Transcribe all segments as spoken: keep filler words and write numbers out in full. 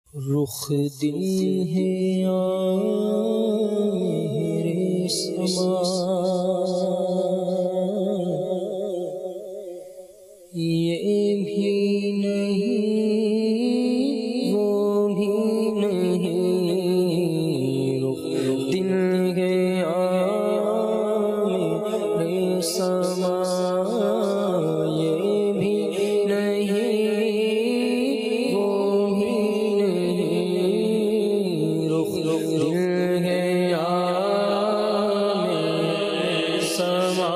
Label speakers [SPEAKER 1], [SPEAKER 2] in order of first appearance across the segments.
[SPEAKER 1] رخ دل ہے یا میرے سما، یہ بھی نہیں وہ بھی نہیں، رخ دل ہے یا میرے سما، یہ بھی نہیں وہ بھی نہیں، رخ دل ہے یا میرے سما،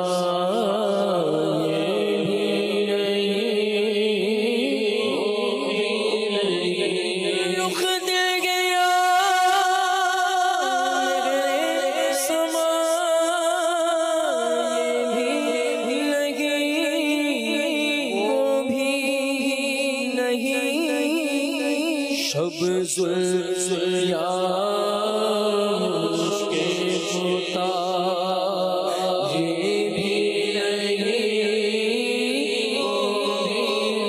[SPEAKER 1] شب ضیا مشک ہوتا یہ بھی نہیں وہ بھی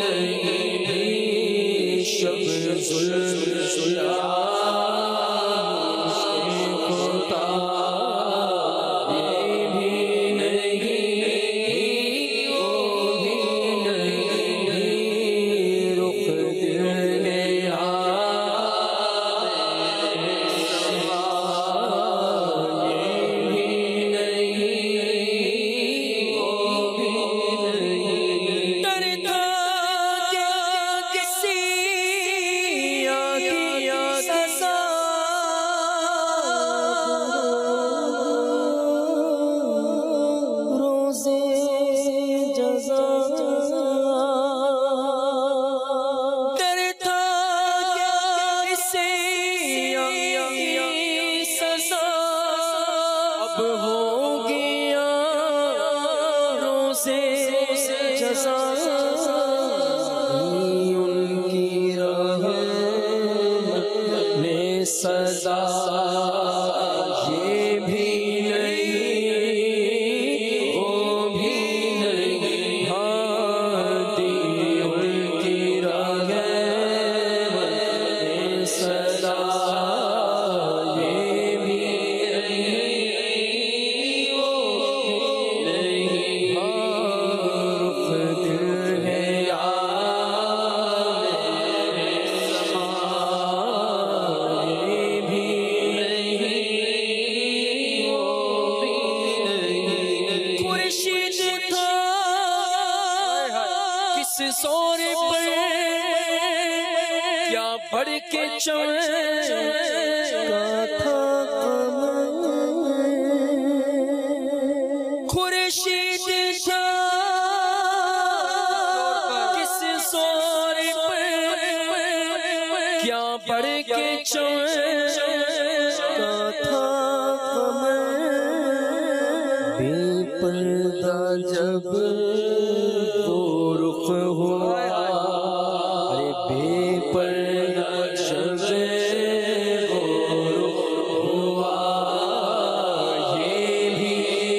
[SPEAKER 1] نہیں، شب ضیا مشک ہوتا یہ بھی نہیں وہ بھی نہیں، رخ دل میں ہو گیا روزے جزا، ان کی رحمت میں سزا، یہ بھی نہیں وہ بھی نہیں، ہادی ان کی رحمت میں سزا، زور پر کیا بڑھ کے چمکا تھا خورشید تھا، کس زور پر کیا بڑھ کے چمکا تھا بے پردہ جب رخ ہوا، ارے بے پردہ جب وہ رخ ہوا، یہ بھی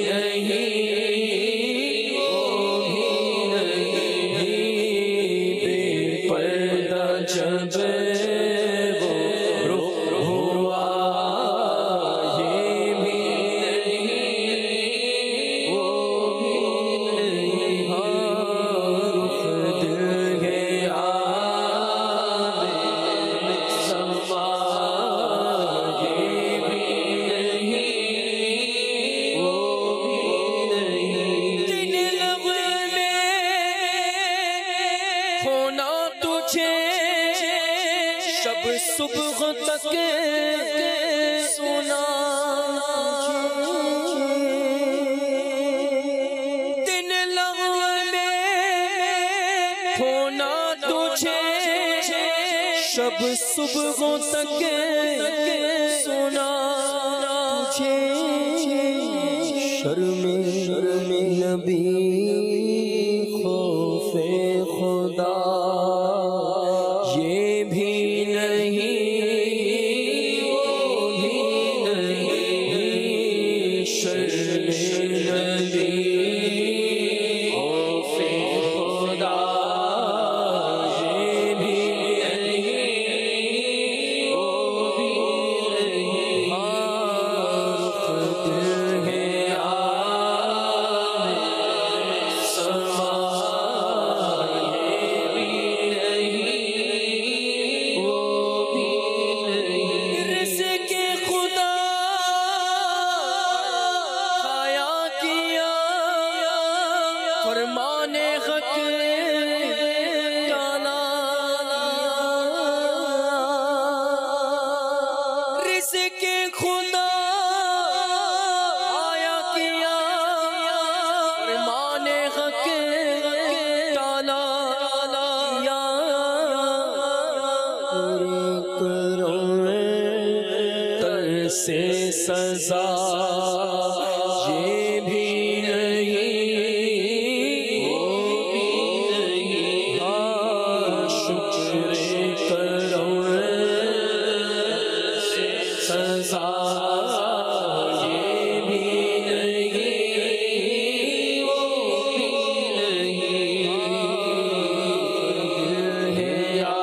[SPEAKER 1] نہیں وہ بھی نہیں، بے پردہ جب وہ رخ ہوا، یہ بھی نہیں وہ بھی نہیں، شب صبح تک سنا دن لغو میں ہونا تجھے، شب صبح تک سنا تجھے، شرم نبی خوف خدا یہ بھی نہیں وہ بھی نہیں، شرم نبی خوف خدا یہ بھی نہیں کے خدا آیا کیا مان حق تالا یا تر سے سزا یہ بھی نہیں وہ بھی نہیں ہاں شکر کرو سزا یہ بھی نہیں وہ بھی نہیں ہے یا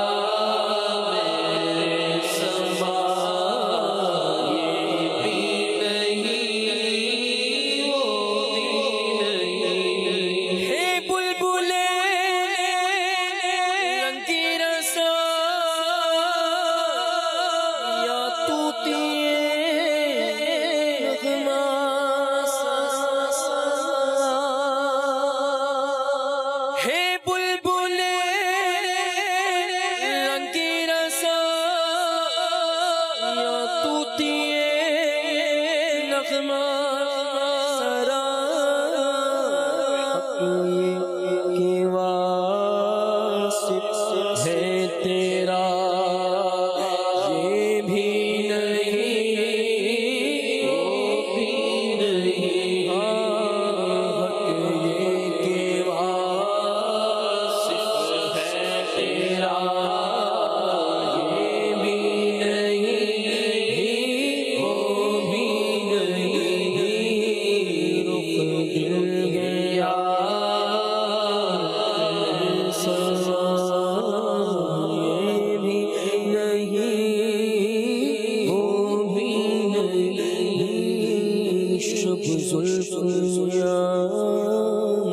[SPEAKER 1] میرے سما یہ بھی نہیں وہ بھی نہیں ہے بلبلے رنگی رسا یا توتی ہے بلبلے رنگی رسا یا توتی نغمہ سرا کے واسط ہے تیرا یہ بھی نہیں وہ بھی نہیں حق یہ کے واسط ہے تیرا یہ بھی نہیں وہ بھی نہیں رخ دل گیا سوا یہ بھی نہیں وہ بھی نہیں شب زلف یا